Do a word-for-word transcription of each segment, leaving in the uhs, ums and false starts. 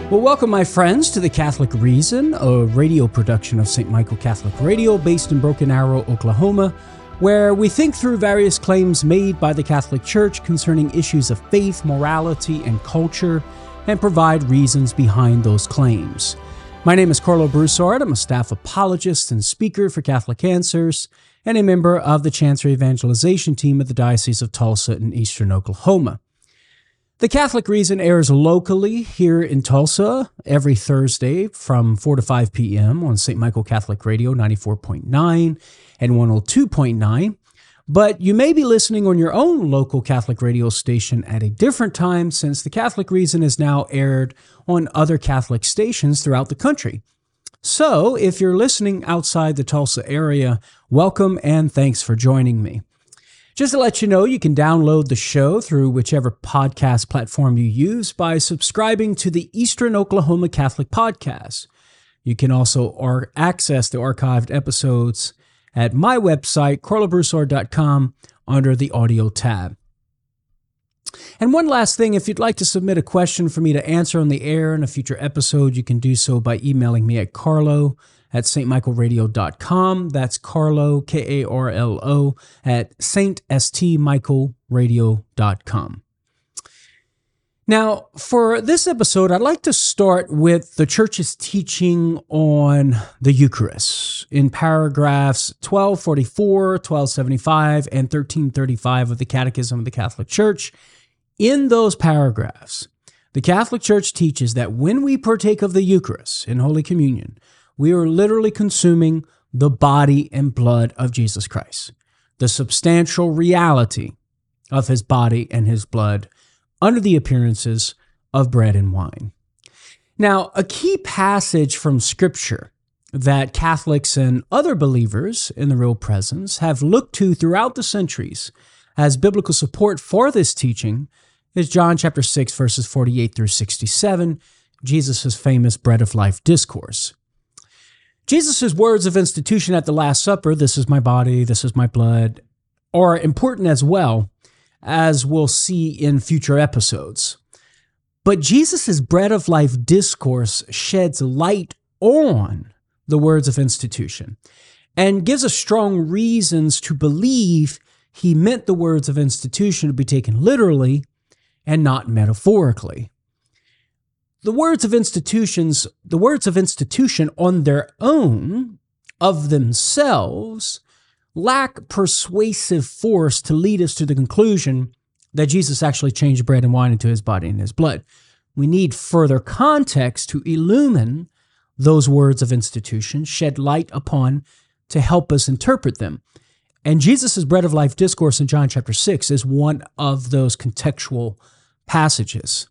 Well, welcome, my friends, to The Catholic Reason, a radio production of Saint Michael Catholic Radio based in Broken Arrow, Oklahoma, where we think through various claims made by the Catholic Church concerning issues of faith, morality, and culture, and provide reasons behind those claims. My name is Carlo Broussard. I'm a staff apologist and speaker for Catholic Answers, and a member of the Chancery Evangelization Team at the Diocese of Tulsa in Eastern Oklahoma. The Catholic Reason airs locally here in Tulsa every Thursday from four to five p.m. on Saint Michael Catholic Radio ninety-four point nine and one oh two point nine, but you may be listening on your own local Catholic radio station at a different time, since The Catholic Reason is now aired on other Catholic stations throughout the country. So, if you're listening outside the Tulsa area, welcome and thanks for joining me. Just to let you know, you can download the show through whichever podcast platform you use by subscribing to the Eastern Oklahoma Catholic Podcast. You can also ar- access the archived episodes at my website, carlo broussard dot com, under the audio tab. And one last thing, if you'd like to submit a question for me to answer on the air in a future episode, you can do so by emailing me at carlo at s t michael radio dot com. That's Carlo, K A R L O, at s t michael radio dot com. Now, for this episode, I'd like to start with the Church's teaching on the Eucharist in paragraphs twelve forty-four, twelve seventy-five, and thirteen thirty-five of the Catechism of the Catholic Church. In those paragraphs, the Catholic Church teaches that when we partake of the Eucharist in Holy Communion, we are literally consuming the body and blood of Jesus Christ, the substantial reality of his body and his blood under the appearances of bread and wine. Now, a key passage from Scripture that Catholics and other believers in the Real Presence have looked to throughout the centuries as biblical support for this teaching is John chapter six, verses forty-eight through sixty-seven, Jesus' famous Bread of Life discourse. Jesus' words of institution at the Last Supper, "This is my body, this is my blood," are important as well, as we'll see in future episodes. But Jesus' Bread of Life discourse sheds light on the words of institution and gives us strong reasons to believe he meant the words of institution to be taken literally and not metaphorically. The words of institutions, the words of institution on their own, of themselves, lack persuasive force to lead us to the conclusion that Jesus actually changed bread and wine into his body and his blood. We need further context to illumine those words of institution, shed light upon to help us interpret them. And Jesus' Bread of Life discourse in John chapter six is one of those contextual passages.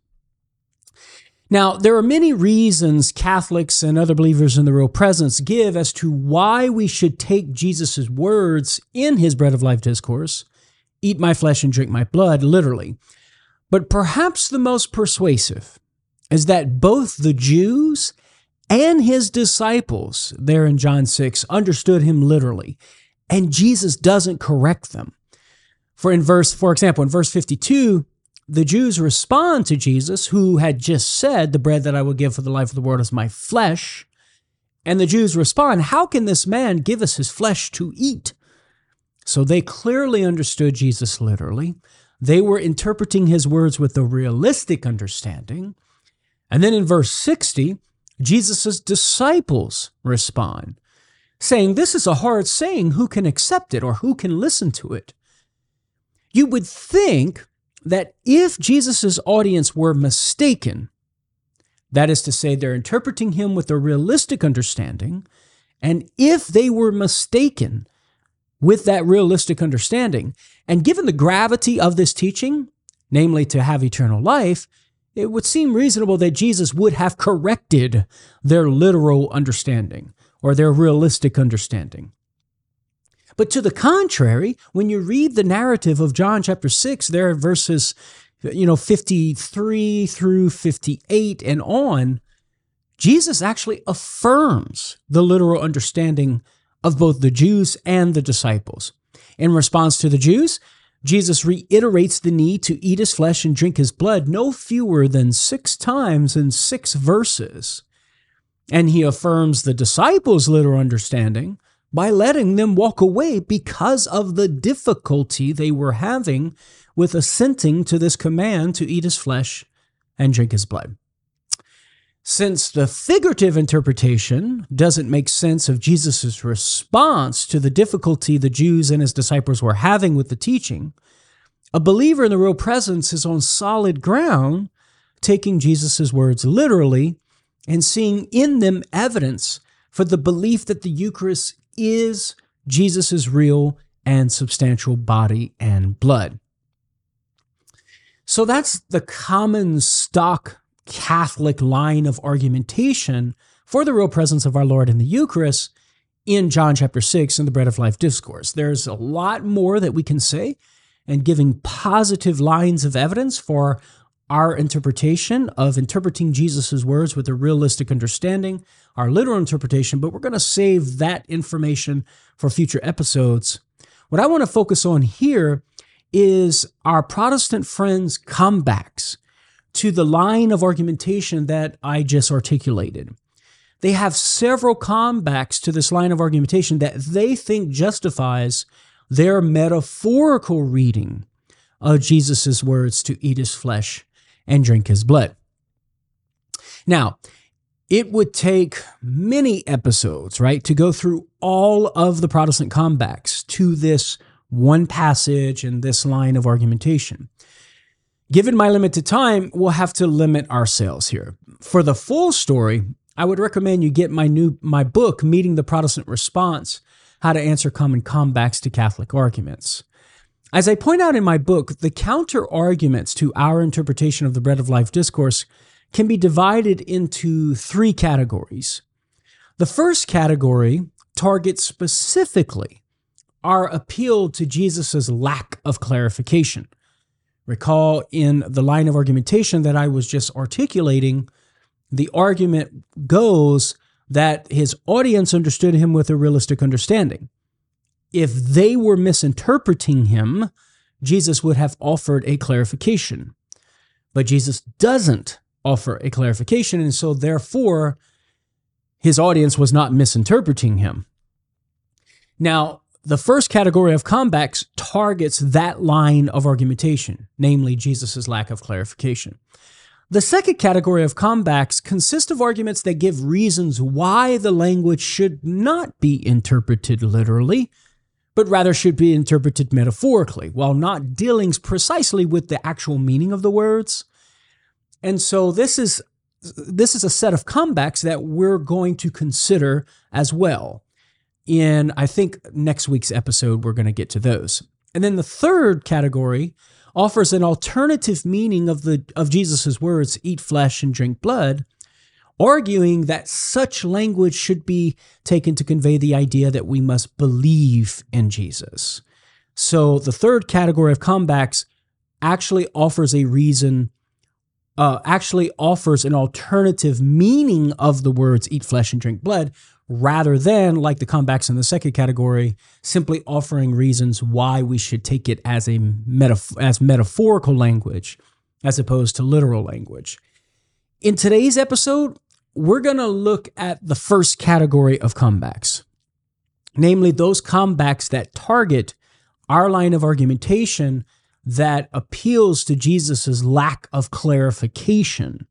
Now, there are many reasons Catholics and other believers in the Real Presence give as to why we should take Jesus' words in his Bread of Life discourse, "Eat my flesh and drink my blood," literally. But perhaps the most persuasive is that both the Jews and his disciples there in John six understood him literally, and Jesus doesn't correct them. For in verse, for example, in verse fifty-two, the Jews respond to Jesus, who had just said, "The bread that I will give for the life of the world is my flesh." And the Jews respond, "How can this man give us his flesh to eat?" So they clearly understood Jesus literally. They were interpreting his words with a realistic understanding. And then in verse sixty, Jesus' disciples respond, saying, "This is a hard saying. Who can accept it, or who can listen to it?" You would think that if Jesus' audience were mistaken, that is to say, they're interpreting him with a realistic understanding, and if they were mistaken with that realistic understanding, and given the gravity of this teaching, namely to have eternal life, it would seem reasonable that Jesus would have corrected their literal understanding or their realistic understanding. But to the contrary, when you read the narrative of John chapter six, there are verses, you know, fifty-three through fifty-eight and on, Jesus actually affirms the literal understanding of both the Jews and the disciples. In response to the Jews, Jesus reiterates the need to eat his flesh and drink his blood no fewer than six times in six verses. And he affirms the disciples' literal understanding by letting them walk away because of the difficulty they were having with assenting to this command to eat his flesh and drink his blood. Since the figurative interpretation doesn't make sense of Jesus' response to the difficulty the Jews and his disciples were having with the teaching, a believer in the real presence is on solid ground, taking Jesus' words literally and seeing in them evidence for the belief that the Eucharist is Jesus' real and substantial body and blood. So that's the common stock Catholic line of argumentation for the real presence of our Lord in the Eucharist in John chapter six in the Bread of Life discourse. There's a lot more that we can say, and giving positive lines of evidence for our interpretation of interpreting Jesus' words with a realistic understanding, our literal interpretation, but we're going to save that information for future episodes. What I want to focus on here is our Protestant friends' comebacks to the line of argumentation that I just articulated. They have several comebacks to this line of argumentation that they think justifies their metaphorical reading of Jesus' words to eat his flesh and drink his blood. Now, it would take many episodes, right, to go through all of the Protestant comebacks to this one passage and this line of argumentation. Given my limited time, we'll have to limit ourselves here. For the full story, I would recommend you get my new my book, Meeting the Protestant Response, How to Answer Common Comebacks to Catholic Arguments. As I point out in my book, the counter-arguments to our interpretation of the Bread of Life discourse can be divided into three categories. The first category targets specifically our appeal to Jesus' lack of clarification. Recall in the line of argumentation that I was just articulating, the argument goes that his audience understood him with a realistic understanding. If they were misinterpreting him, Jesus would have offered a clarification. But Jesus doesn't offer a clarification, and so therefore, his audience was not misinterpreting him. Now, the first category of comebacks targets that line of argumentation, namely Jesus' lack of clarification. The second category of comebacks consists of arguments that give reasons why the language should not be interpreted literally, but rather should be interpreted metaphorically, while not dealing precisely with the actual meaning of the words. And so this is, this is a set of comebacks that we're going to consider as well. In, I think, next week's episode, we're going to get to those. And then the third category offers an alternative meaning of the of Jesus' words, eat flesh and drink blood, arguing that such language should be taken to convey the idea that we must believe in Jesus. So the third category of comebacks actually offers a reason, uh, actually offers an alternative meaning of the words eat flesh and drink blood, rather than, like the comebacks in the second category, simply offering reasons why we should take it as a metaf- as metaphorical language as opposed to literal language. In today's episode, we're going to look at the first category of comebacks, namely those comebacks that target our line of argumentation that appeals to Jesus' lack of clarification.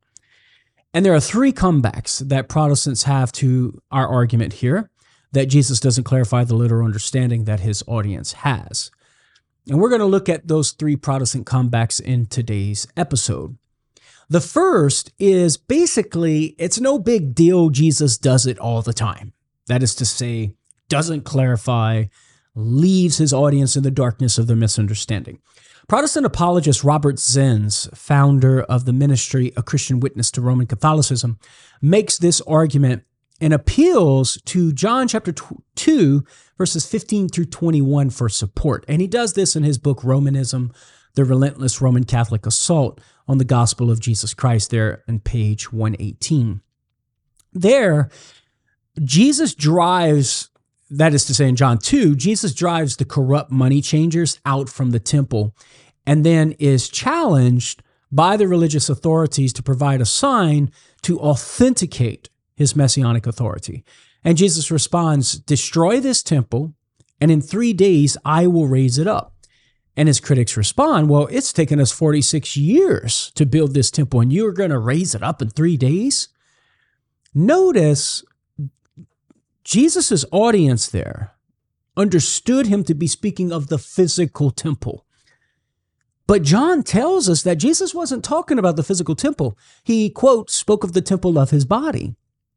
And there are three comebacks that Protestants have to our argument here, that Jesus doesn't clarify the literal understanding that his audience has. And we're going to look at those three Protestant comebacks in today's episode. The first is basically, it's no big deal, Jesus does it all the time. That is to say, doesn't clarify, leaves his audience in the darkness of their misunderstanding. Protestant apologist Robert Zenz, founder of the Ministry of Christian Witness to Roman Catholicism, makes this argument and appeals to John chapter two, verses fifteen through twenty-one for support. And he does this in his book, Romanism, The Relentless Roman Catholic Assault on the Gospel of Jesus Christ, there on page one eighteen. There, Jesus drives that is to say in John two, Jesus drives the corrupt money changers out from the temple and then is challenged by the religious authorities to provide a sign to authenticate his messianic authority. And Jesus responds, destroy this temple, and in three days I will raise it up. And his critics respond, well, it's taken us forty-six years to build this temple, and you're going to raise it up in three days? Notice Jesus' audience there understood him to be speaking of the physical temple. But John tells us that Jesus wasn't talking about the physical temple. He, quote, spoke of the temple of his body.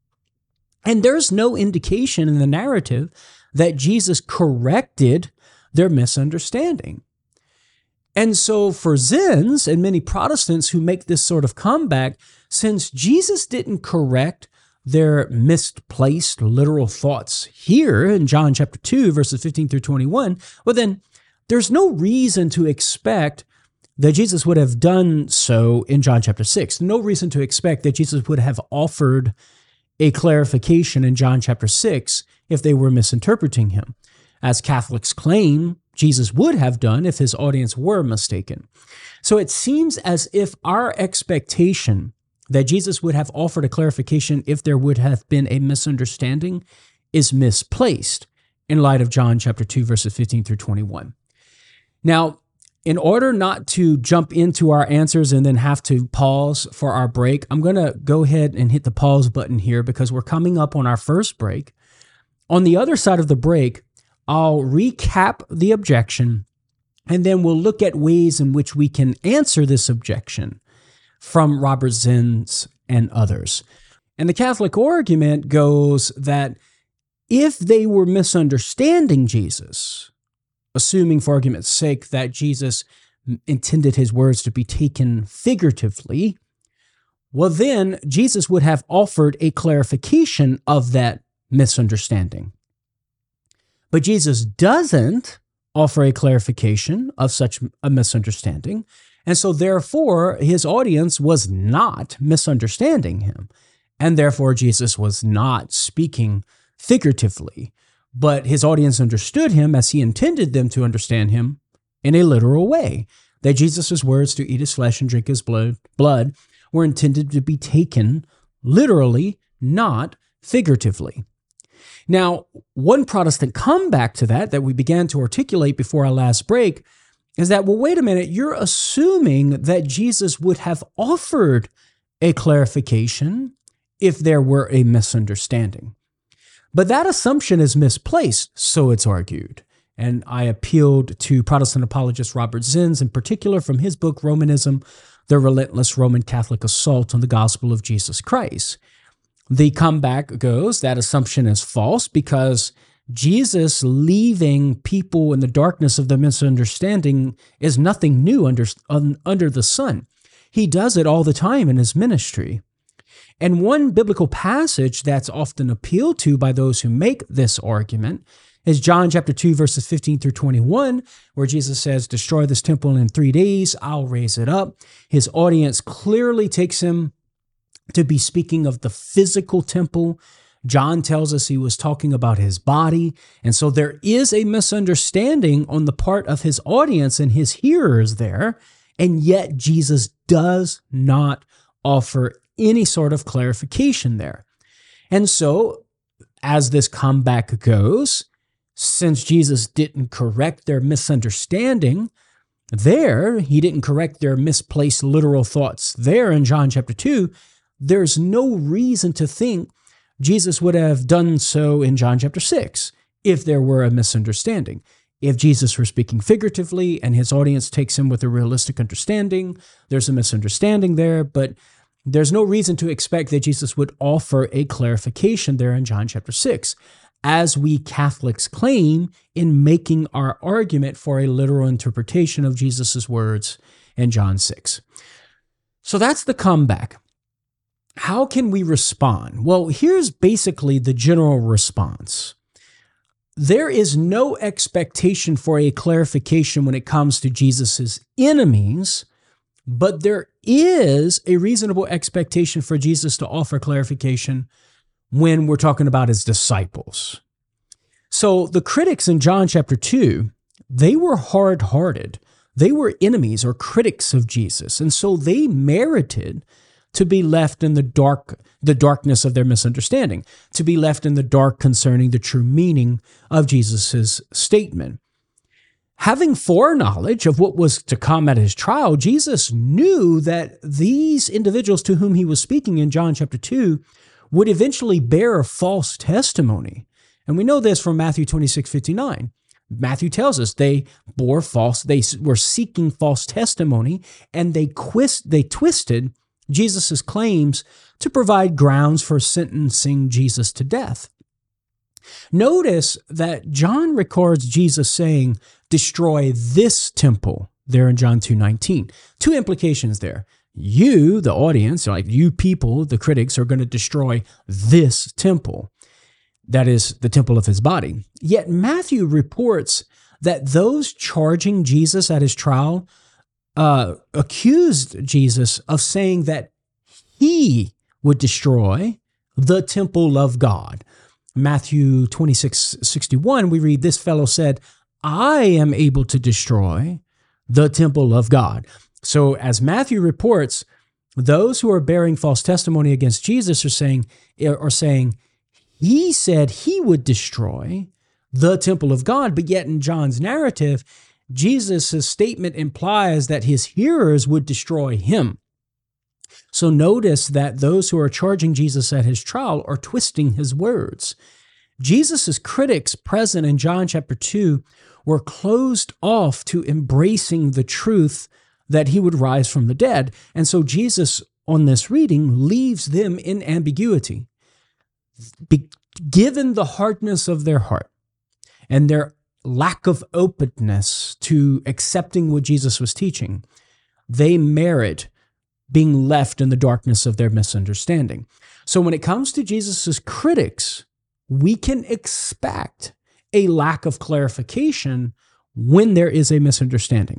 And there's no indication in the narrative that Jesus corrected their misunderstanding. And so for Zenns and many Protestants who make this sort of comeback, since Jesus didn't correct their misplaced literal thoughts here in John chapter two, verses fifteen through twenty-one, well then there's no reason to expect that Jesus would have done so in John chapter six. No reason to expect that Jesus would have offered a clarification in John chapter six if they were misinterpreting him, as Catholics claim Jesus would have done if his audience were mistaken. So it seems as if our expectation that Jesus would have offered a clarification if there would have been a misunderstanding is misplaced in light of John chapter two, verses fifteen through twenty-one. Now, in order not to jump into our answers and then have to pause for our break, I'm going to go ahead and hit the pause button here because we're coming up on our first break. On the other side of the break, I'll recap the objection, and then we'll look at ways in which we can answer this objection from Robert Zenns and others. And the Catholic argument goes that if they were misunderstanding Jesus, assuming for argument's sake that Jesus intended his words to be taken figuratively, well then Jesus would have offered a clarification of that misunderstanding. But Jesus doesn't offer a clarification of such a misunderstanding, and so therefore his audience was not misunderstanding him, and therefore Jesus was not speaking figuratively, but his audience understood him as he intended them to understand him in a literal way, that Jesus' words to eat his flesh and drink his blood, blood were intended to be taken literally, not figuratively. Now, one Protestant comeback to that, that we began to articulate before our last break, is that, well, wait a minute, you're assuming that Jesus would have offered a clarification if there were a misunderstanding. But that assumption is misplaced, so it's argued. And I appealed to Protestant apologist Robert Zenns in particular from his book, Romanism, The Relentless Roman Catholic Assault on the Gospel of Jesus Christ. The comeback goes, that assumption is false because Jesus leaving people in the darkness of the misunderstanding is nothing new under, un, under the sun. He does it all the time in his ministry. And one biblical passage that's often appealed to by those who make this argument is John chapter two, verses fifteen through twenty-one, where Jesus says, destroy this temple and in three days, I'll raise it up. His audience clearly takes him to be speaking of the physical temple. John tells us he was talking about his body. And so there is a misunderstanding on the part of his audience and his hearers there. And yet Jesus does not offer any sort of clarification there. And so as this comeback goes, since Jesus didn't correct their misunderstanding there, he didn't correct their misplaced literal thoughts there in John chapter two, there's no reason to think Jesus would have done so in John chapter six if there were a misunderstanding. If Jesus were speaking figuratively and his audience takes him with a realistic understanding, there's a misunderstanding there, but there's no reason to expect that Jesus would offer a clarification there in John chapter six, as we Catholics claim in making our argument for a literal interpretation of Jesus' words in John six. So that's the comeback. How can we respond? Well, here's basically the general response. There is no expectation for a clarification when it comes to Jesus' enemies, but there is a reasonable expectation for Jesus to offer clarification when we're talking about his disciples. So the critics in John chapter two, they were hard-hearted. They were enemies or critics of Jesus. And so they merited to be left in the dark, the darkness of their misunderstanding, to be left in the dark concerning the true meaning of Jesus' statement. Having foreknowledge of what was to come at his trial, Jesus knew that these individuals to whom he was speaking in John chapter two would eventually bear false testimony. And we know this from Matthew twenty-six fifty-nine. Matthew tells us they bore false, they were seeking false testimony, and they twist, they twisted Jesus' claims to provide grounds for sentencing Jesus to death. Notice that John records Jesus saying, "Destroy this temple," there in John two nineteen. Two implications there. You, the audience, like you people, the critics, are going to destroy this temple. That is the temple of his body. Yet Matthew reports that those charging Jesus at his trial uh, accused Jesus of saying that he would destroy the temple of God. Matthew twenty-six sixty-one, we read, "This fellow said, I am able to destroy the temple of God." So as Matthew reports, those who are bearing false testimony against Jesus are saying, are saying, he said he would destroy the temple of God, but yet in John's narrative, Jesus' statement implies that his hearers would destroy him. So notice that those who are charging Jesus at his trial are twisting his words. Jesus' critics present in John chapter two were closed off to embracing the truth that he would rise from the dead. And so Jesus, on this reading, leaves them in ambiguity. Be- given the hardness of their heart and their lack of openness to accepting what Jesus was teaching, they merit being left in the darkness of their misunderstanding. So when it comes to Jesus' critics, we can expect a lack of clarification when there is a misunderstanding.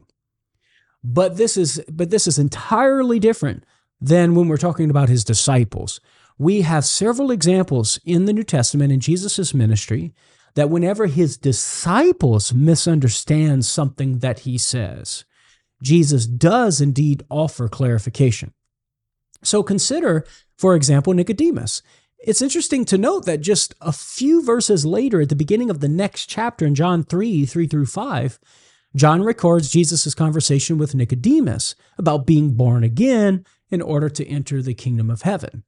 But this is, but this is entirely different than when we're talking about his disciples. We have several examples in the New Testament in Jesus' ministry that whenever his disciples misunderstand something that he says, Jesus does indeed offer clarification. So consider, for example, Nicodemus. It's interesting to note that just a few verses later, at the beginning of the next chapter in John three, three through five, John records Jesus' conversation with Nicodemus about being born again in order to enter the kingdom of heaven.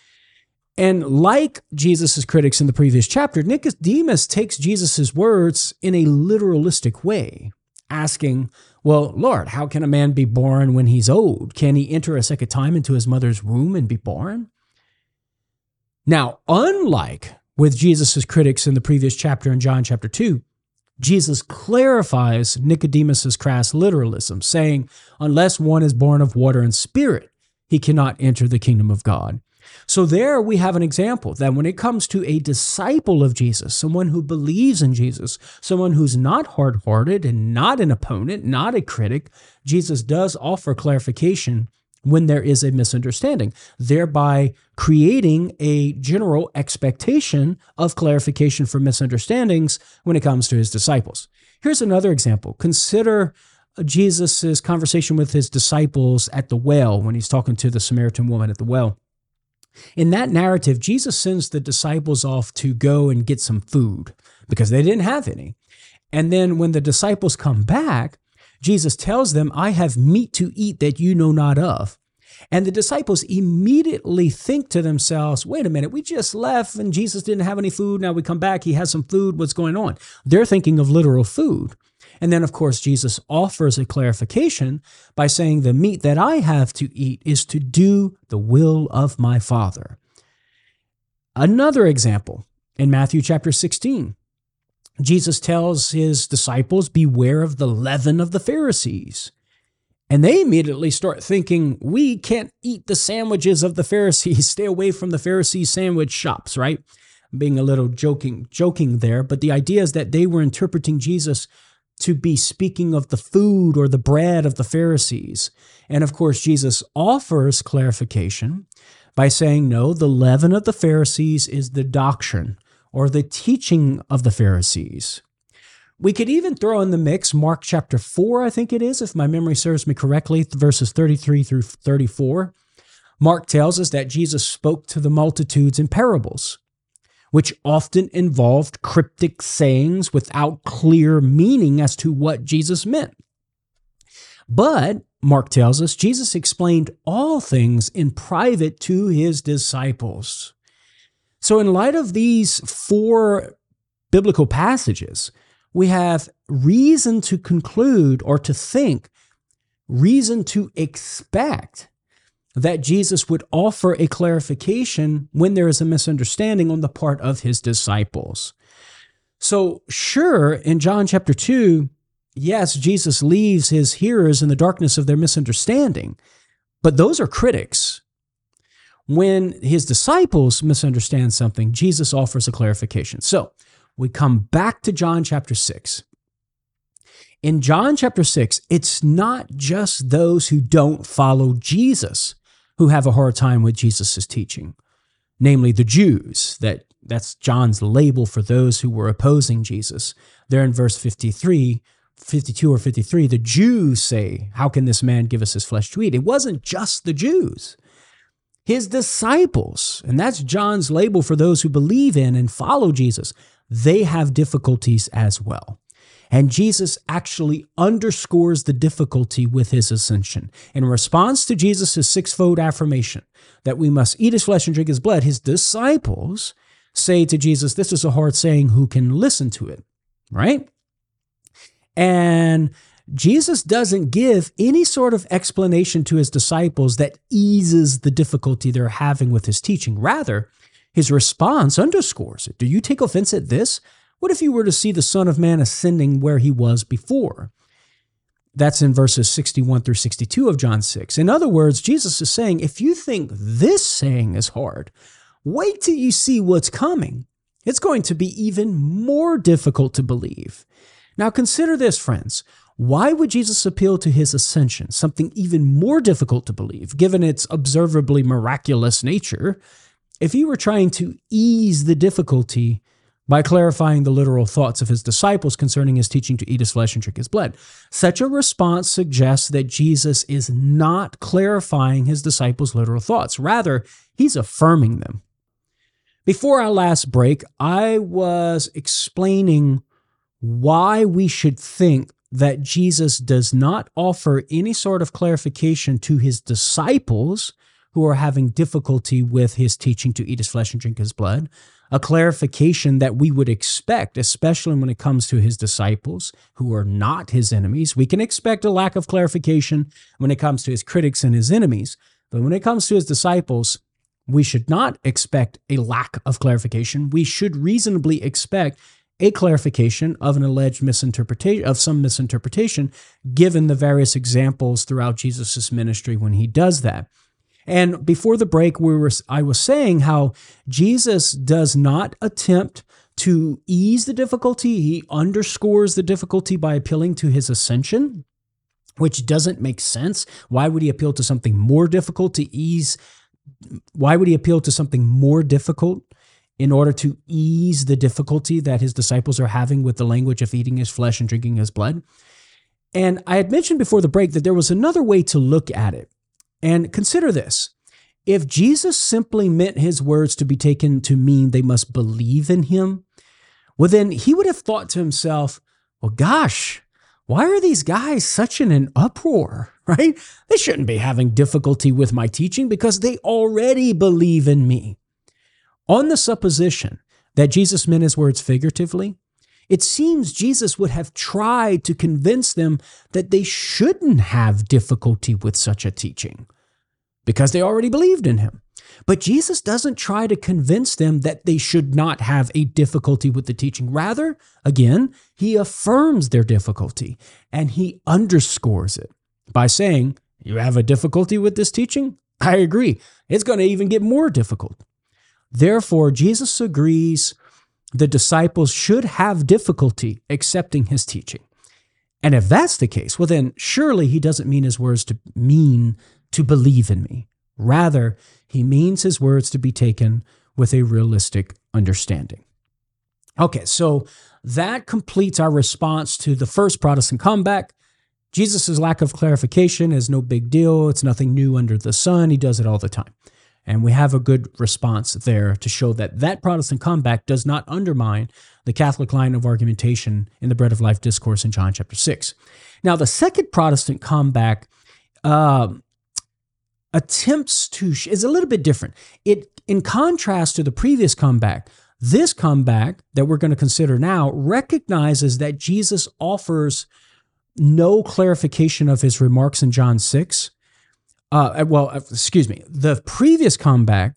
And like Jesus' critics in the previous chapter, Nicodemus takes Jesus' words in a literalistic way, asking, well, Lord, how can a man be born when he's old? Can he enter a second time into his mother's womb and be born? Now, unlike with Jesus' critics in the previous chapter in John chapter two, Jesus clarifies Nicodemus' crass literalism, saying, unless one is born of water and spirit, he cannot enter the kingdom of God. So there we have an example that when it comes to a disciple of Jesus, someone who believes in Jesus, someone who's not hard-hearted and not an opponent, not a critic, Jesus does offer clarification when there is a misunderstanding, thereby creating a general expectation of clarification for misunderstandings when it comes to his disciples. Here's another example. Consider Jesus' conversation with his disciples at the well when he's talking to the Samaritan woman at the well. In that narrative, Jesus sends the disciples off to go and get some food because they didn't have any. And then when the disciples come back, Jesus tells them, I have meat to eat that you know not of. And the disciples immediately think to themselves, wait a minute, we just left and Jesus didn't have any food. Now we come back, he has some food. What's going on? They're thinking of literal food. And then, of course, Jesus offers a clarification by saying the meat that I have to eat is to do the will of my Father. Another example in Matthew chapter sixteen, Jesus tells his disciples, beware of the leaven of the Pharisees. And they immediately start thinking, we can't eat the sandwiches of the Pharisees. Stay away from the Pharisee sandwich shops, right? I'm being a little joking, joking there, but the idea is that they were interpreting Jesus to be speaking of the food or the bread of the Pharisees. And of course, Jesus offers clarification by saying, no, the leaven of the Pharisees is the doctrine or the teaching of the Pharisees. We could even throw in the mix Mark chapter four, I think it is, if my memory serves me correctly, verses thirty-three through thirty-four. Mark tells us that Jesus spoke to the multitudes in parables, which often involved cryptic sayings without clear meaning as to what Jesus meant. But, Mark tells us, Jesus explained all things in private to his disciples. So in light of these four biblical passages, we have reason to conclude or to think, reason to expect that Jesus would offer a clarification when there is a misunderstanding on the part of his disciples. So sure, in John chapter two, yes, Jesus leaves his hearers in the darkness of their misunderstanding, but those are critics. When his disciples misunderstand something, Jesus offers a clarification. So we come back to John chapter six. In John chapter six, it's not just those who don't follow Jesus who have a hard time with Jesus' teaching, namely the Jews. That, that's John's label for those who were opposing Jesus. There in verse fifty-three, fifty-two or fifty-three, the Jews say, "How can this man give us his flesh to eat?" It wasn't just the Jews. His disciples, and that's John's label for those who believe in and follow Jesus, they have difficulties as well. And Jesus actually underscores the difficulty with his ascension. In response to Jesus' sixfold affirmation that we must eat his flesh and drink his blood, his disciples say to Jesus, "This is a hard saying, who can listen to it?" Right? And Jesus doesn't give any sort of explanation to his disciples that eases the difficulty they're having with his teaching. Rather, his response underscores it. Do you take offense at this? What if you were to see the Son of Man ascending where he was before? That's in verses sixty-one through sixty-two of John six. In other words, Jesus is saying, if you think this saying is hard, wait till you see what's coming. It's going to be even more difficult to believe. Now consider this, friends. Why would Jesus appeal to his ascension, something even more difficult to believe, given its observably miraculous nature, if he were trying to ease the difficulty by clarifying the literal thoughts of his disciples concerning his teaching to eat his flesh and drink his blood? Such a response suggests that Jesus is not clarifying his disciples' literal thoughts. Rather, he's affirming them. Before our last break, I was explaining why we should think that Jesus does not offer any sort of clarification to his disciples who are having difficulty with his teaching to eat his flesh and drink his blood, a clarification that we would expect, especially when it comes to his disciples who are not his enemies. We can expect a lack of clarification when it comes to his critics and his enemies, but when it comes to his disciples, we should not expect a lack of clarification. We should reasonably expect a clarification of an alleged misinterpretation, of some misinterpretation, given the various examples throughout Jesus' ministry when he does that. And before the break, we were I was saying how Jesus does not attempt to ease the difficulty. He underscores the difficulty by appealing to his ascension, which doesn't make sense. Why would he appeal to something more difficult to ease? Why would he appeal to something more difficult in order to ease the difficulty that his disciples are having with the language of eating his flesh and drinking his blood? And I had mentioned before the break that there was another way to look at it. And consider this. If Jesus simply meant his words to be taken to mean they must believe in him, well, then he would have thought to himself, well, gosh, why are these guys such in an uproar, right? They shouldn't be having difficulty with my teaching because they already believe in me. On the supposition that Jesus meant his words figuratively, it seems Jesus would have tried to convince them that they shouldn't have difficulty with such a teaching because they already believed in him. But Jesus doesn't try to convince them that they should not have a difficulty with the teaching. Rather, again, he affirms their difficulty and he underscores it by saying, "You have a difficulty with this teaching? I agree. It's going to even get more difficult." Therefore, Jesus agrees the disciples should have difficulty accepting his teaching. And if that's the case, well, then surely he doesn't mean his words to mean to believe in me. Rather, he means his words to be taken with a realistic understanding. Okay, so that completes our response to the first Protestant comeback. Jesus' lack of clarification is no big deal. It's nothing new under the sun. He does it all the time. And we have a good response there to show that that Protestant comeback does not undermine the Catholic line of argumentation in the Bread of Life discourse in John chapter six. Now, the second Protestant comeback uh, attempts to, is a little bit different. It, in contrast to the previous comeback, this comeback that we're going to consider now recognizes that Jesus offers no clarification of his remarks in John six. Uh, well, excuse me. The previous comeback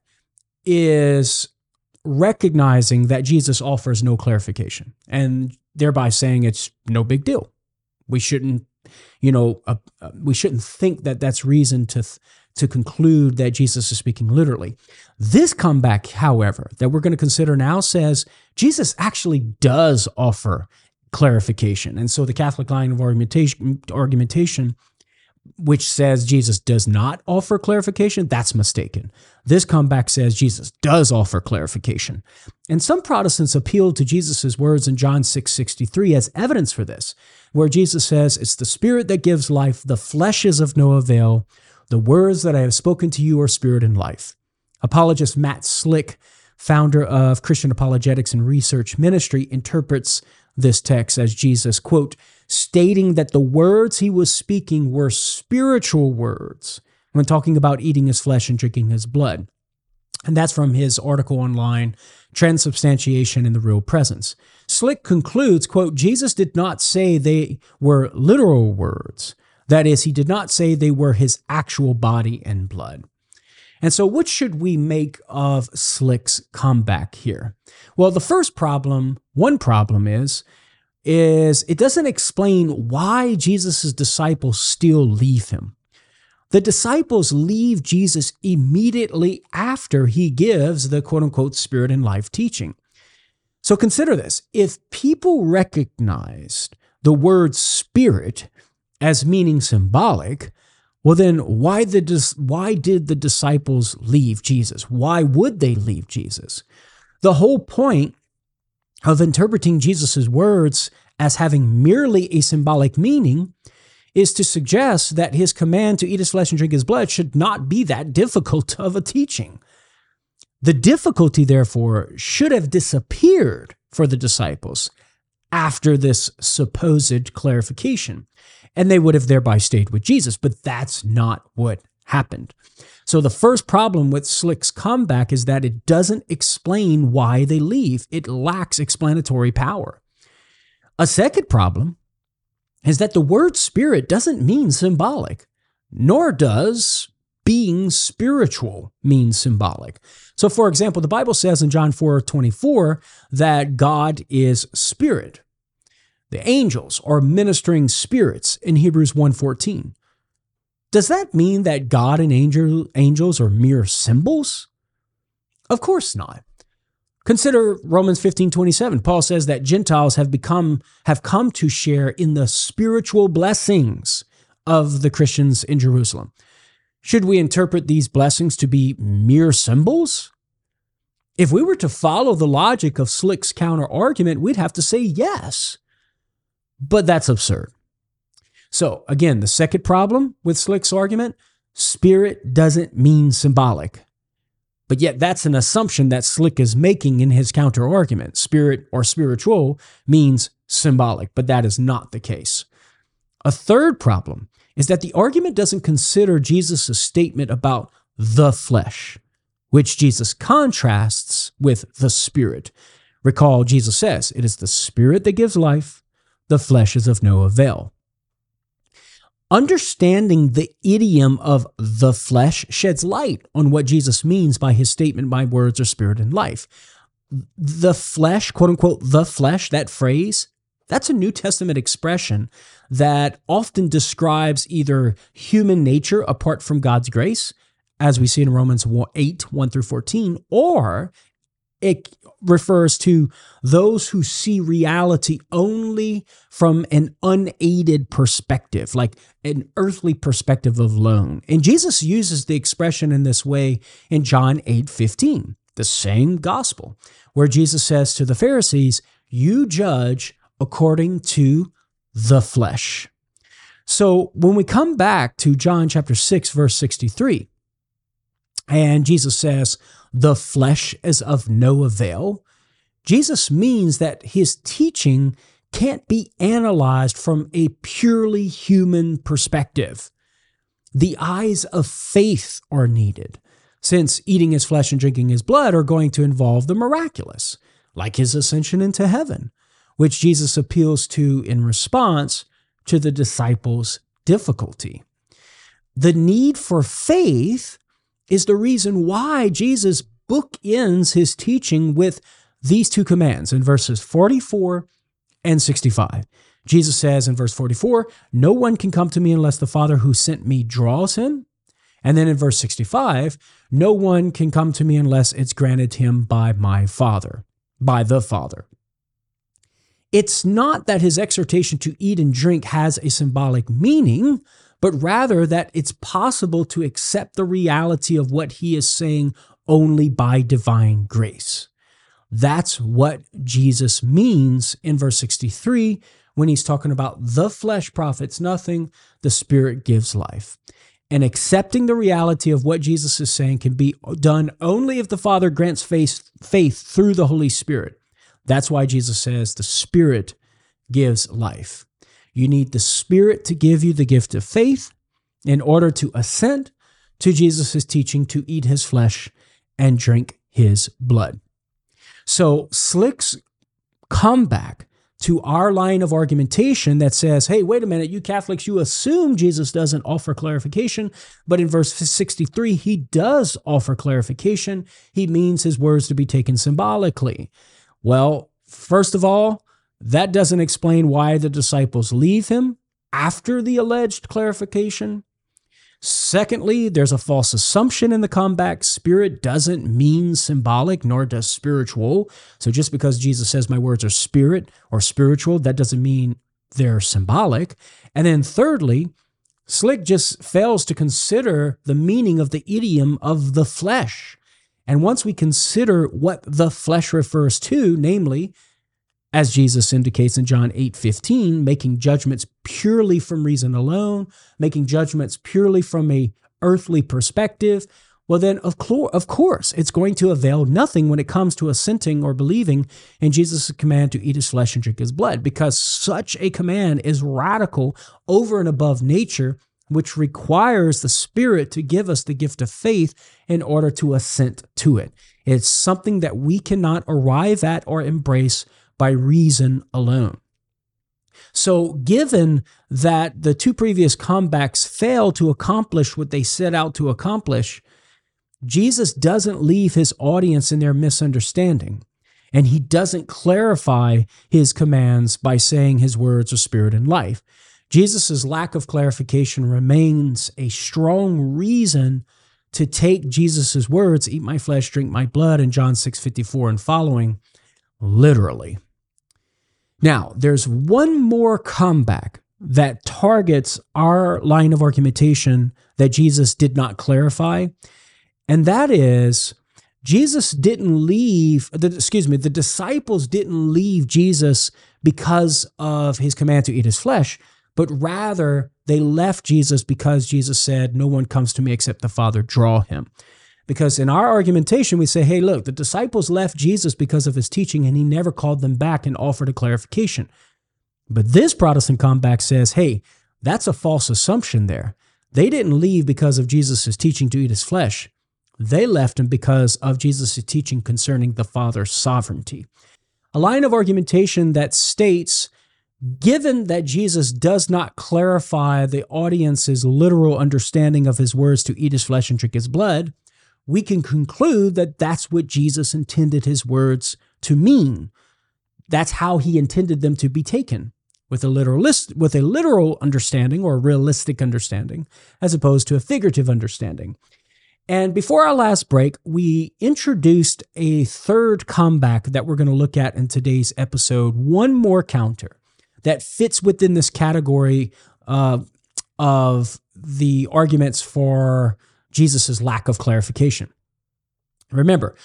is recognizing that Jesus offers no clarification and thereby saying it's no big deal. We shouldn't, you know, uh, uh, we shouldn't think that that's reason to th- to conclude that Jesus is speaking literally. This comeback, however, that we're going to consider now says Jesus actually does offer clarification. And so the Catholic line of argumentation, argumentation which says Jesus does not offer clarification, that's mistaken. This comeback says Jesus does offer clarification. And some Protestants appeal to Jesus' words in John six sixty-three as evidence for this, where Jesus says, "It's the Spirit that gives life, the flesh is of no avail. The words that I have spoken to you are spirit and life." Apologist Matt Slick, founder of Christian Apologetics and Research Ministry, interprets this text as Jesus, quote, stating that the words he was speaking were spiritual words when talking about eating his flesh and drinking his blood. And that's from his article online, Transubstantiation in the Real Presence. Slick concludes, quote, Jesus did not say they were literal words. That is, he did not say they were his actual body and blood. And so what should we make of Slick's comeback here? Well, the first problem, one problem is, is it doesn't explain why Jesus' disciples still leave him. The disciples leave Jesus immediately after he gives the quote-unquote spirit and life teaching. So consider this. If people recognized the word spirit as meaning symbolic, well then why the why did the disciples leave Jesus? Why would they leave Jesus? The whole point of interpreting Jesus' words as having merely a symbolic meaning is to suggest that his command to eat his flesh and drink his blood should not be that difficult of a teaching. The difficulty, therefore, should have disappeared for the disciples after this supposed clarification, and they would have thereby stayed with Jesus, but that's not what happened. So the first problem with Slick's comeback is that it doesn't explain why they leave. It lacks explanatory power. A second problem is that the word spirit doesn't mean symbolic, nor does being spiritual mean symbolic. So for example, the Bible says in John four twenty-four that God is spirit. The angels are ministering spirits in Hebrews one fourteen. Does that mean that God and angel, angels are mere symbols? Of course not. Consider Romans fifteen twenty-seven. Paul says that Gentiles have become have come to share in the spiritual blessings of the Christians in Jerusalem. Should we interpret these blessings to be mere symbols? If we were to follow the logic of Slick's counter-argument, we'd have to say yes. But that's absurd. So again, the second problem with Slick's argument, spirit doesn't mean symbolic. But yet that's an assumption that Slick is making in his counter-argument. Spirit or spiritual means symbolic, but that is not the case. A third problem is that the argument doesn't consider Jesus' statement about the flesh, which Jesus contrasts with the spirit. Recall, Jesus says, "It is the spirit that gives life, the flesh is of no avail." Understanding the idiom of the flesh sheds light on what Jesus means by his statement, "My words are spirit and life." The flesh, quote unquote, the flesh, that phrase, that's a New Testament expression that often describes either human nature apart from God's grace, as we see in Romans eight, one through fourteen, or it refers to those who see reality only from an unaided perspective, like an earthly perspective alone. And Jesus uses the expression in this way in John eight fifteen. the same gospel, where Jesus says to the Pharisees, you judge according to the flesh. So when we come back to John chapter six, verse sixty-three, and Jesus says, the flesh is of no avail, Jesus means that his teaching can't be analyzed from a purely human perspective. The eyes of faith are needed, since eating his flesh and drinking his blood are going to involve the miraculous, like his ascension into heaven, which Jesus appeals to in response to the disciples' difficulty. The need for faith is the reason why Jesus bookends his teaching with these two commands in verses forty-four and sixty-five. Jesus says in verse forty-four, no one can come to me unless the Father who sent me draws him. And then in verse sixty-five, no one can come to me unless it's granted him by my Father, by the Father. It's not that his exhortation to eat and drink has a symbolic meaning, but rather that it's possible to accept the reality of what he is saying only by divine grace. That's what Jesus means in verse sixty-three when he's talking about the flesh profits nothing, the Spirit gives life. And accepting the reality of what Jesus is saying can be done only if the Father grants faith, faith through the Holy Spirit. That's why Jesus says the Spirit gives life. You need the Spirit to give you the gift of faith in order to assent to Jesus' teaching to eat his flesh and drink his blood. So Slick's comeback to our line of argumentation that says, hey, wait a minute, you Catholics, you assume Jesus doesn't offer clarification, but in verse sixty-three, he does offer clarification. He means his words to be taken symbolically. Well, first of all, that doesn't explain why the disciples leave him after the alleged clarification. Secondly, there's a false assumption in the comeback. Spirit doesn't mean symbolic, nor does spiritual. So just because Jesus says my words are spirit or spiritual, that doesn't mean they're symbolic. And then thirdly, Slick just fails to consider the meaning of the idiom of the flesh. And once we consider what the flesh refers to, namely, as Jesus indicates in John eight fifteen, making judgments purely from reason alone, making judgments purely from a earthly perspective, well then, of course, it's going to avail nothing when it comes to assenting or believing in Jesus' command to eat his flesh and drink his blood, because such a command is radical over and above nature, which requires the Spirit to give us the gift of faith in order to assent to it. It's something that we cannot arrive at or embrace by reason alone. So given that the two previous comebacks failed to accomplish what they set out to accomplish, Jesus doesn't leave his audience in their misunderstanding, and he doesn't clarify his commands by saying his words are spirit and life. Jesus' lack of clarification remains a strong reason to take Jesus' words, eat my flesh, drink my blood, in John six fifty-four and following, literally. Now, there's one more comeback that targets our line of argumentation that Jesus did not clarify, and that is Jesus didn't leave, the, excuse me, the disciples didn't leave Jesus because of his command to eat his flesh, but rather they left Jesus because Jesus said, no one comes to me except the Father draw him. Because in our argumentation, we say, hey, look, the disciples left Jesus because of his teaching, and he never called them back and offered a clarification. But this Protestant comeback says, hey, that's a false assumption there. They didn't leave because of Jesus' teaching to eat his flesh. They left him because of Jesus' teaching concerning the Father's sovereignty. A line of argumentation that states, given that Jesus does not clarify the audience's literal understanding of his words to eat his flesh and drink his blood, we can conclude that that's what Jesus intended his words to mean. That's how he intended them to be taken, with a literalist, with a literal understanding or realistic understanding, as opposed to a figurative understanding. And before our last break, we introduced a third comeback that we're going to look at in today's episode, one more counter that fits within this category uh, of the arguments for Jesus' lack of clarification. Remember,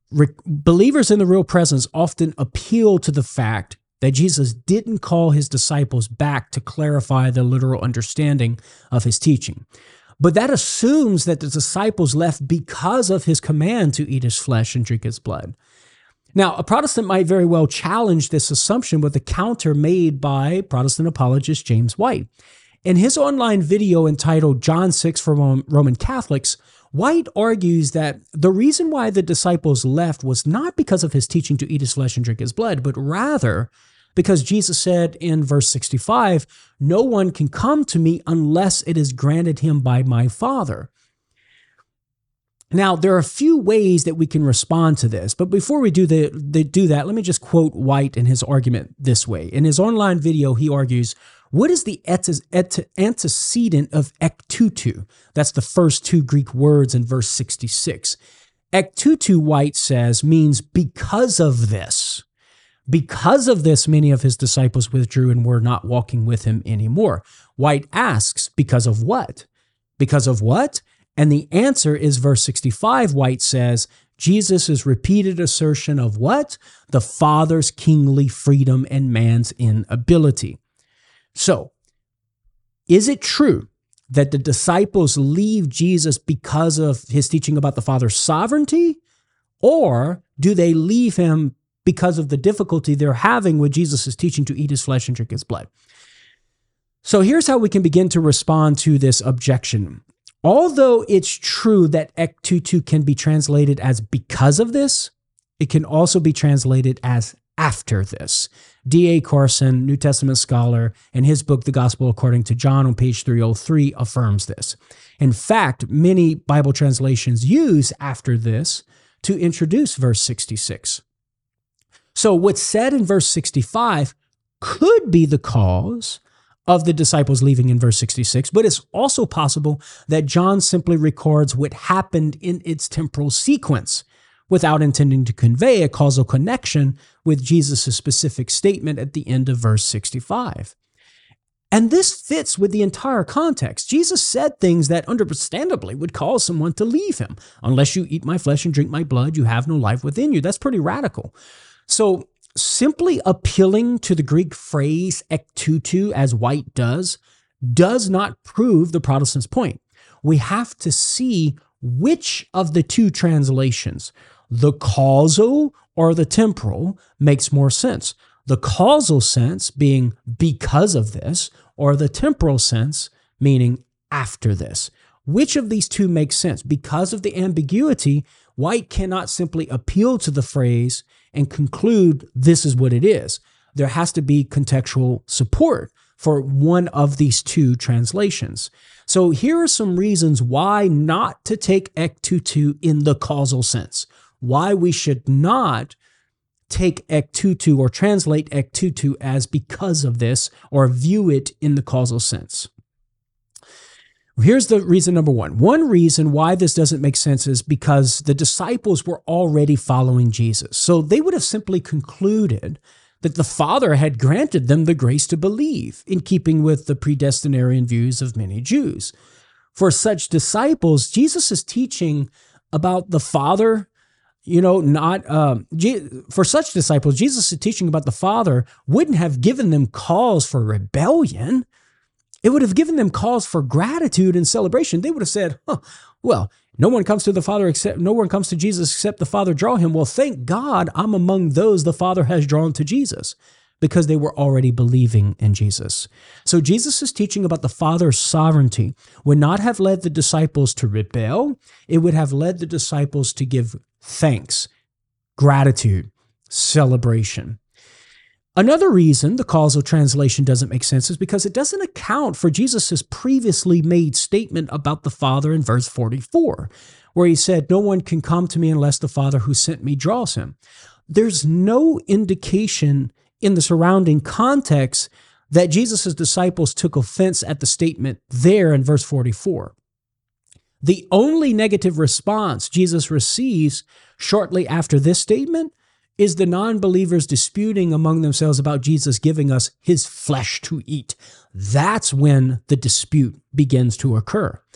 re- believers in the real presence often appeal to the fact that Jesus didn't call his disciples back to clarify the literal understanding of his teaching. But that assumes that the disciples left because of his command to eat his flesh and drink his blood. Now, a Protestant might very well challenge this assumption with a counter made by Protestant apologist James White. In his online video entitled John six for Roman Catholics, White argues that the reason why the disciples left was not because of his teaching to eat his flesh and drink his blood, but rather because Jesus said in verse sixty-five, "No one can come to me unless it is granted him by my Father." Now, there are a few ways that we can respond to this, but before we do, the, the, do that, let me just quote White in his argument this way. In his online video, he argues, what is the antecedent of ektutu? That's the first two Greek words in verse sixty-six. Ektutu, White says, means because of this. Because of this, many of his disciples withdrew and were not walking with him anymore. White asks, because of what? Because of what? And the answer is verse sixty-five, White says, Jesus' repeated assertion of what? The Father's kingly freedom and man's inability. So, is it true that the disciples leave Jesus because of his teaching about the Father's sovereignty? Or do they leave him because of the difficulty they're having with Jesus' teaching to eat his flesh and drink his blood? So here's how we can begin to respond to this objection. Although it's true that ektutu can be translated as because of this, it can also be translated as after this. D A Carson, New Testament scholar, in his book, The Gospel According to John, on page three oh three, affirms this. In fact, many Bible translations use after this to introduce verse sixty-six. So what's said in verse sixty-five could be the cause of the disciples leaving in verse sixty-six, but it's also possible that John simply records what happened in its temporal sequence without intending to convey a causal connection with Jesus' specific statement at the end of verse sixty-five. And this fits with the entire context. Jesus said things that understandably would cause someone to leave him. Unless you eat my flesh and drink my blood, you have no life within you. That's pretty radical. So simply appealing to the Greek phrase ektutu, as White does, does not prove the Protestant's point. We have to see which of the two translations, the causal or the temporal, makes more sense. The causal sense being because of this, or the temporal sense meaning after this. Which of these two makes sense? Because of the ambiguity, White cannot simply appeal to the phrase and conclude this is what it is. There has to be contextual support for one of these two translations. So here are some reasons why not to take ektutu in the causal sense. Why we should not take ektutu or translate ektutu as because of this or view it in the causal sense. Here's the reason number one. One reason why this doesn't make sense is because the disciples were already following Jesus. So they would have simply concluded that the Father had granted them the grace to believe, in keeping with the predestinarian views of many Jews. For such disciples, Jesus' teaching about the Father, you know, not, uh, for such disciples, Jesus' teaching about the Father wouldn't have given them cause for rebellion. It would have given them cause for gratitude and celebration. They would have said, huh, well, no one comes to the Father except, no one comes to Jesus except the Father draw him. Well, thank God I'm among those the Father has drawn to Jesus, because they were already believing in Jesus. So Jesus' teaching about the Father's sovereignty would not have led the disciples to rebel. It would have led the disciples to give thanks, gratitude, celebration. Another reason the causal translation doesn't make sense is because it doesn't account for Jesus' previously made statement about the Father in verse forty-four, where he said, no one can come to me unless the Father who sent me draws him. There's no indication in the surrounding context that Jesus' disciples took offense at the statement there in verse forty-four. The only negative response Jesus receives shortly after this statement is the non-believers disputing among themselves about Jesus giving us his flesh to eat. That's when the dispute begins to occur.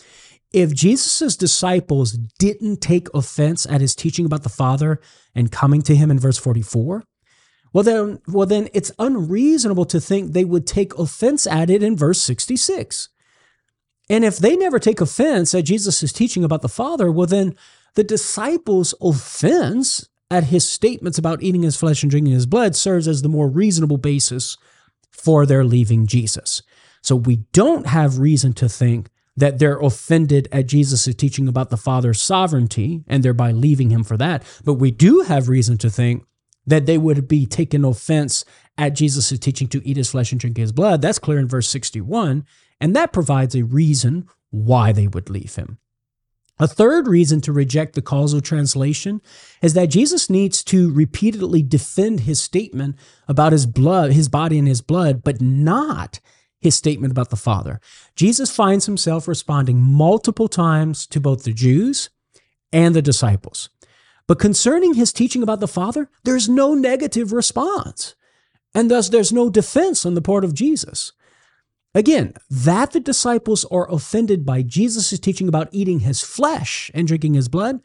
If Jesus' disciples didn't take offense at his teaching about the Father and coming to him in verse forty-four, well then, well then it's unreasonable to think they would take offense at it in verse sixty-six. And if they never take offense at Jesus' teaching about the Father, well then the disciples' offense at his statements about eating his flesh and drinking his blood serves as the more reasonable basis for their leaving Jesus. So we don't have reason to think that they're offended at Jesus' teaching about the Father's sovereignty and thereby leaving him for that. But we do have reason to think that they would be taking offense at Jesus' teaching to eat his flesh and drink his blood. That's clear in verse sixty-one, and that provides a reason why they would leave him. A third reason to reject the causal translation is that Jesus needs to repeatedly defend his statement about his blood, his body and his blood, but not his statement about the Father. Jesus finds himself responding multiple times to both the Jews and the disciples. But concerning his teaching about the Father, there's no negative response, and thus there's no defense on the part of Jesus. Again, that the disciples are offended by Jesus' teaching about eating his flesh and drinking his blood,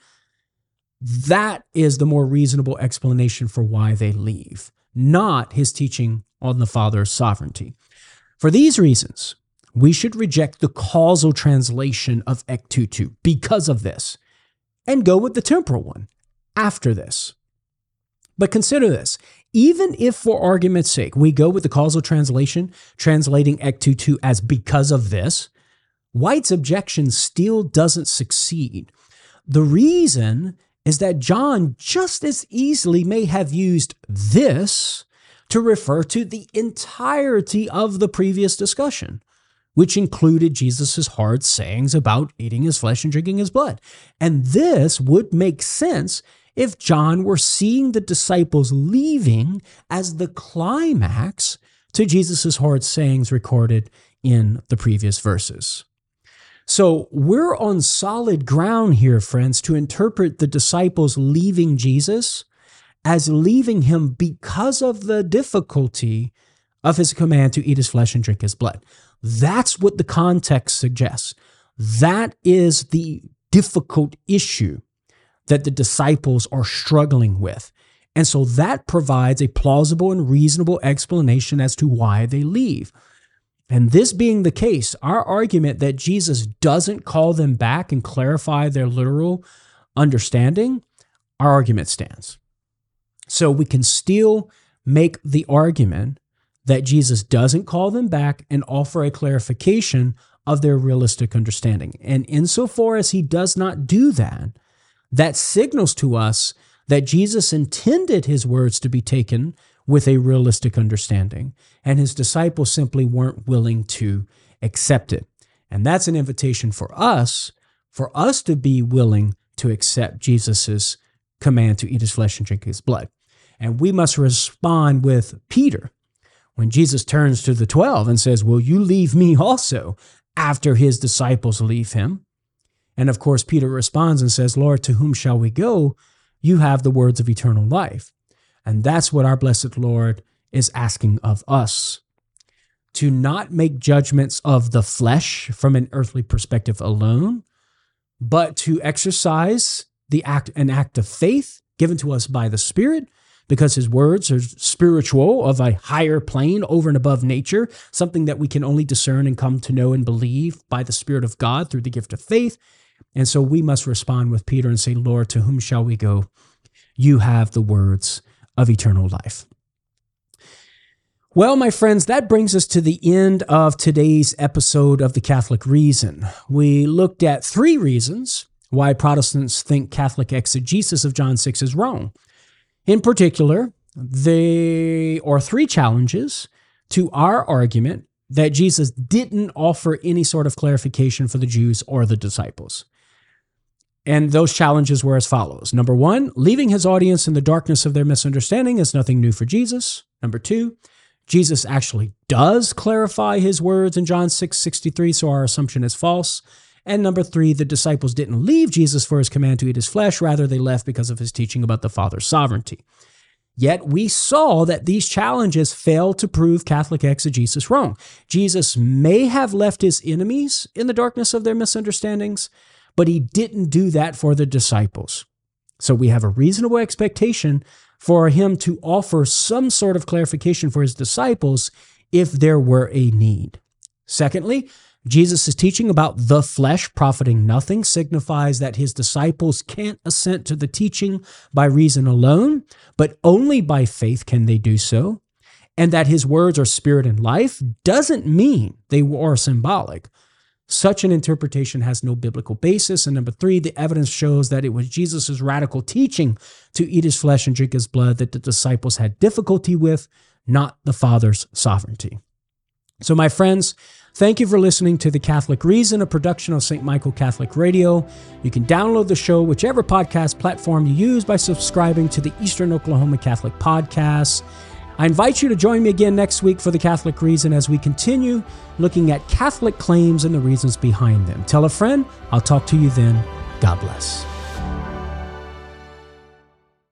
that is the more reasonable explanation for why they leave, not his teaching on the Father's sovereignty. For these reasons, we should reject the causal translation of ek tutu because of this, and go with the temporal one after this. But consider this. Even if, for argument's sake, we go with the causal translation, translating ek tutu as because of this, White's objection still doesn't succeed. The reason is that John just as easily may have used this to refer to the entirety of the previous discussion, which included Jesus' hard sayings about eating his flesh and drinking his blood. And this would make sense if John were seeing the disciples leaving as the climax to Jesus' hard sayings recorded in the previous verses. So we're on solid ground here, friends, to interpret the disciples leaving Jesus as leaving him because of the difficulty of his command to eat his flesh and drink his blood. That's what the context suggests. That is the difficult issue that the disciples are struggling with. And so that provides a plausible and reasonable explanation as to why they leave. And this being the case, our argument that Jesus doesn't call them back and clarify their literal understanding, our argument stands. So we can still make the argument that Jesus doesn't call them back and offer a clarification of their realistic understanding. And insofar as he does not do that, that signals to us that Jesus intended his words to be taken with a realistic understanding, and his disciples simply weren't willing to accept it. And that's an invitation for us, for us to be willing to accept Jesus's command to eat his flesh and drink his blood. And we must respond with Peter when Jesus turns to the twelve and says, "Will you leave me also?" after his disciples leave him. And of course, Peter responds and says, "Lord, to whom shall we go? You have the words of eternal life." And that's what our blessed Lord is asking of us, to not make judgments of the flesh from an earthly perspective alone, but to exercise the act, an act of faith given to us by the Spirit, because his words are spiritual, of a higher plane over and above nature, something that we can only discern and come to know and believe by the Spirit of God through the gift of faith. And so we must respond with Peter and say, "Lord, to whom shall we go? You have the words of eternal life." Well, my friends, that brings us to the end of today's episode of The Catholic Reason. We looked at three reasons why Protestants think Catholic exegesis of John six is wrong. In particular, there are three challenges to our argument that Jesus didn't offer any sort of clarification for the Jews or the disciples. And those challenges were as follows. Number one, leaving his audience in the darkness of their misunderstanding is nothing new for Jesus. Number two, Jesus actually does clarify his words in John six sixty-three, so our assumption is false. And number three, the disciples didn't leave Jesus for his command to eat his flesh. Rather, they left because of his teaching about the Father's sovereignty. Yet we saw that these challenges failed to prove Catholic exegesis wrong. Jesus may have left his enemies in the darkness of their misunderstandings, but he didn't do that for the disciples. So we have a reasonable expectation for him to offer some sort of clarification for his disciples if there were a need. Secondly, Jesus' teaching about the flesh profiting nothing signifies that his disciples can't assent to the teaching by reason alone, but only by faith can they do so, and that his words are spirit and life doesn't mean they are symbolic. Such an interpretation has no biblical basis. And number three, the evidence shows that it was Jesus' radical teaching to eat his flesh and drink his blood that the disciples had difficulty with, not the Father's sovereignty. So my friends, thank you for listening to The Catholic Reason, a production of Saint Michael Catholic Radio. You can download the show whichever podcast platform you use by subscribing to the Eastern Oklahoma Catholic Podcast. I invite you to join me again next week for The Catholic Reason as we continue looking at Catholic claims and the reasons behind them. Tell a friend. I'll talk to you then. God bless.